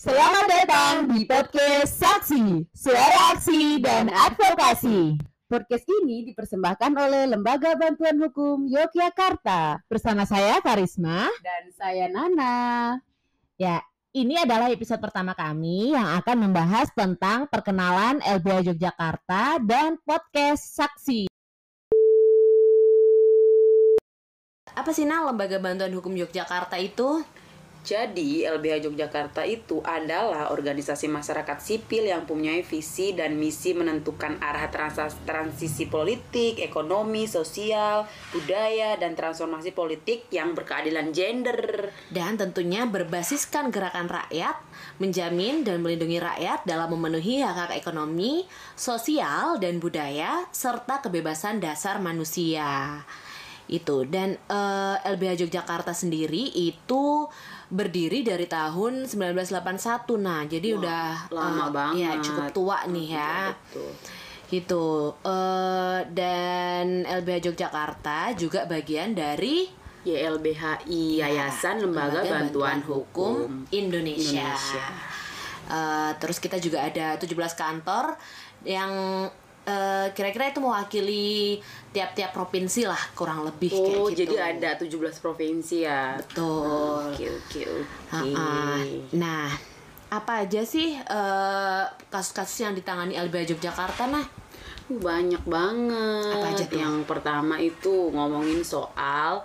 Selamat datang di podcast Saksi, Suara Aksi dan Advokasi. Podcast ini dipersembahkan oleh Lembaga Bantuan Hukum Yogyakarta. Bersama saya Karisma dan saya Nana. Ya, ini adalah episode pertama kami yang akan membahas tentang perkenalan LBH Yogyakarta dan podcast Saksi. Apa sih Lembaga Bantuan Hukum Yogyakarta itu? Jadi, LBH Yogyakarta itu adalah organisasi masyarakat sipil yang punya visi dan misi menentukan arah transisi politik, ekonomi, sosial, budaya, dan transformasi politik yang berkeadilan gender. Dan tentunya berbasiskan gerakan rakyat, menjamin dan melindungi rakyat dalam memenuhi hak-hak ekonomi, sosial, dan budaya, serta kebebasan dasar manusia. Itu. Dan LBH Yogyakarta sendiri itu berdiri dari tahun 1981. Nah, jadi udah lama banget. Ya, cukup tua nih ya. Betul. Gitu. Dan LBH Yogyakarta juga bagian dari YLBHI, Yayasan Lembaga Bantuan Hukum Indonesia. Terus kita juga ada 17 kantor yang kira-kira itu mewakili tiap-tiap provinsi lah, kurang lebih kayak gitu. Jadi ada 17 provinsi ya. Betul. Oke. Nah, apa aja sih kasus-kasus yang ditangani LBH Yogyakarta nah? Banyak banget. Apa aja tuh? Yang pertama itu ngomongin soal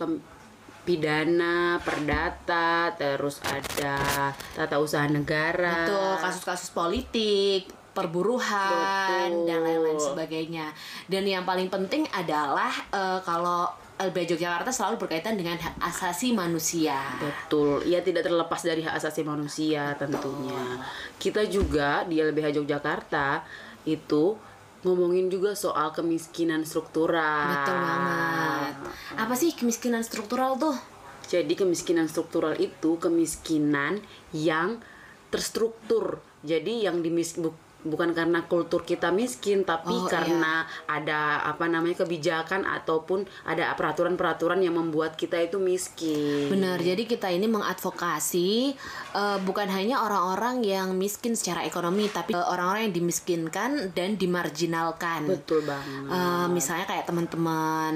pidana, perdata, terus ada tata usaha negara. Betul, kasus-kasus politik, perburuhan, betul, dan lain-lain sebagainya. Dan yang paling penting adalah kalau LBH Yogyakarta selalu berkaitan dengan hak asasi manusia. Betul, ia tidak terlepas dari hak asasi manusia tentunya. Kita juga di LBH Yogyakarta itu ngomongin juga soal kemiskinan struktural. Betul banget. Apa sih kemiskinan struktural tuh? Jadi kemiskinan struktural itu kemiskinan yang terstruktur. Jadi yang bukan karena kultur kita miskin, tapi karena ada kebijakan ataupun ada peraturan-peraturan yang membuat kita itu miskin. Benar, jadi kita ini mengadvokasi bukan hanya orang-orang yang miskin secara ekonomi, tapi orang-orang yang dimiskinkan dan dimarginalkan. Betul banget. Misalnya kayak teman-teman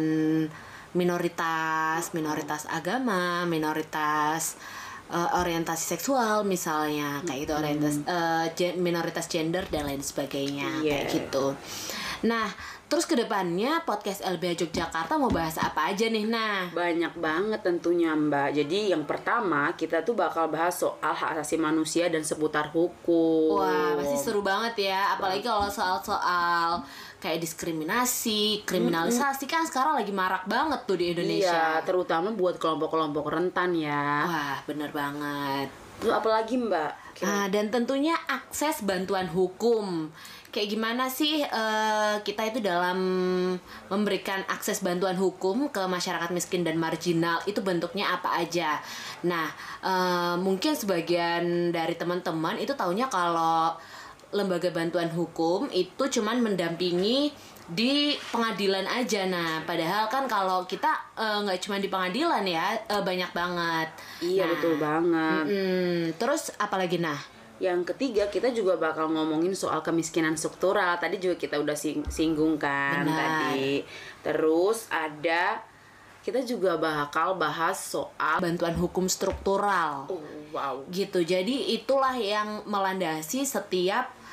minoritas agama, minoritas orientasi seksual misalnya, kayak gitu, minoritas gender dan lain sebagainya, kayak gitu. Nah, terus kedepannya podcast LBH Yogyakarta mau bahas apa aja nih? Nah, banyak banget tentunya Mbak. Jadi yang pertama kita tuh bakal bahas soal hak asasi manusia dan seputar hukum. Wah, pasti seru banget ya. Apalagi kalau soal kayak diskriminasi, kriminalisasi kan sekarang lagi marak banget tuh di Indonesia. Iya, terutama buat kelompok-kelompok rentan ya. Wah, bener banget. Terus apalagi Mbak? Dan tentunya akses bantuan hukum. Kayak gimana sih kita itu dalam memberikan akses bantuan hukum ke masyarakat miskin dan marginal, itu bentuknya apa aja. Nah, mungkin sebagian dari teman-teman itu taunya kalau lembaga bantuan hukum itu cuman mendampingi di pengadilan aja. Nah, padahal kan kalau kita nggak cuma di pengadilan ya, banyak banget. Iya, betul banget. Terus apalagi nah? Yang ketiga kita juga bakal ngomongin soal kemiskinan struktural. Tadi juga kita udah singgung kan. Benar. Tadi. Terus kita juga bakal bahas soal bantuan hukum struktural. Wow. Gitu. Jadi itulah yang melandasi setiap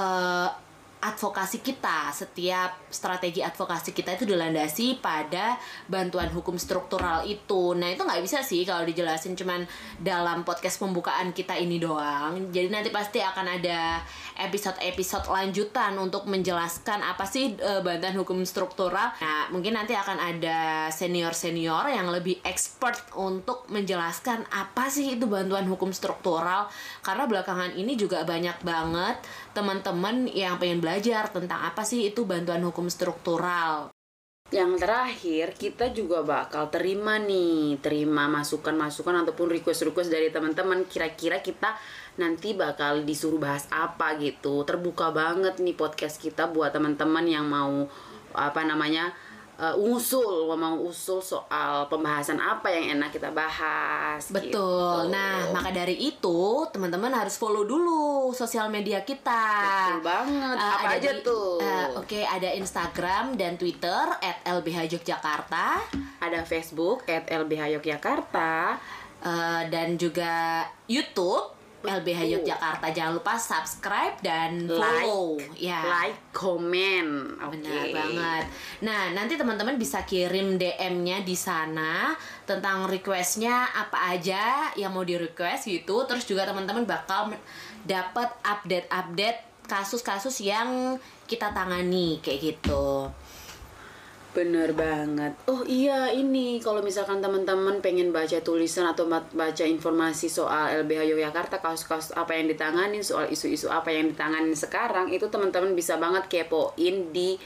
advokasi kita. Setiap strategi advokasi kita itu dilandasi pada bantuan hukum struktural itu. Nah, itu nggak bisa sih kalau dijelasin cuman dalam podcast pembukaan kita ini doang. Jadi nanti pasti akan ada episode-episode lanjutan untuk menjelaskan apa sih bantuan hukum struktural. Nah, mungkin nanti akan ada senior-senior yang lebih expert untuk menjelaskan apa sih itu bantuan hukum struktural. Karena belakangan ini juga banyak banget teman-teman yang pengen belajar tentang apa sih itu bantuan hukum struktural. Yang terakhir, kita juga bakal terima masukan-masukan ataupun request-request dari teman-teman. Kira-kira kita nanti bakal disuruh bahas apa gitu. Terbuka banget nih podcast kita buat teman-teman yang mau mau usul soal pembahasan apa yang enak kita bahas. Betul. Gitu. Nah, maka dari itu teman-teman harus follow dulu sosial media kita. Betul banget. Apa aja tuh? Oke, ada Instagram dan Twitter @lbhyogyakarta. Ada Facebook @lbhyogyakarta. Dan juga YouTube LBH Yogyakarta. Jangan lupa subscribe dan follow. Like, comment. Benar banget. Nah, nanti teman-teman bisa kirim DM-nya di sana tentang request-nya apa aja yang mau di request gitu. Terus juga teman-teman bakal dapat update-update kasus-kasus yang kita tangani kayak gitu. Bener banget. Oh iya, ini kalau misalkan teman-teman pengen baca tulisan atau baca informasi soal LBH Yogyakarta, kasus-kasus apa yang ditangani, soal isu-isu apa yang ditangani sekarang, itu teman-teman bisa banget kepoin di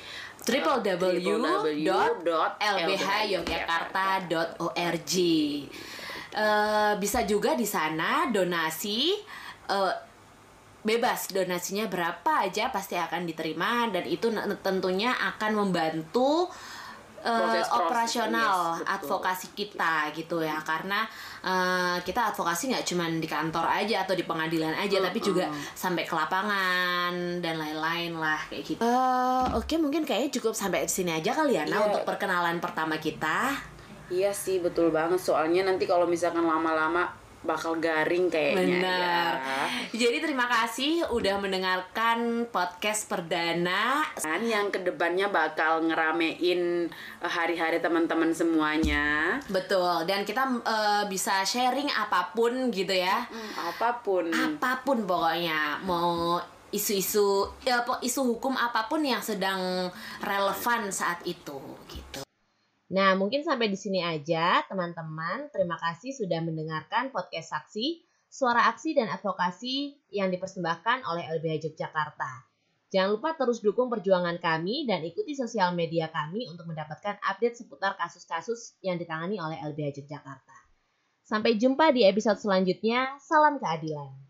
www.lbhyogyakarta.org. Bisa juga di sana donasi, bebas, donasinya berapa aja pasti akan diterima, dan itu tentunya akan membantu operasional advokasi kita gitu ya, karena kita advokasi nggak cuma di kantor aja atau di pengadilan aja, tapi juga sampai ke lapangan dan lain-lain lah kayak gitu. Oke, mungkin kayaknya cukup sampai di sini aja kali ya, untuk perkenalan pertama kita. Iya sih, betul banget, soalnya nanti kalau misalkan lama-lama bakal garing kayaknya. Benar. Jadi terima kasih udah mendengarkan podcast perdana yang kedepannya bakal ngeramein hari-hari teman-teman semuanya. Betul. Dan kita bisa sharing apapun gitu ya. Apapun pokoknya. Mau isu-isu hukum apapun yang sedang relevan saat itu gitu. Nah, mungkin sampai di sini aja, teman-teman. Terima kasih sudah mendengarkan podcast Saksi, suara aksi dan advokasi yang dipersembahkan oleh LBH Yogyakarta. Jangan lupa terus dukung perjuangan kami dan ikuti sosial media kami untuk mendapatkan update seputar kasus-kasus yang ditangani oleh LBH Yogyakarta. Sampai jumpa di episode selanjutnya. Salam keadilan.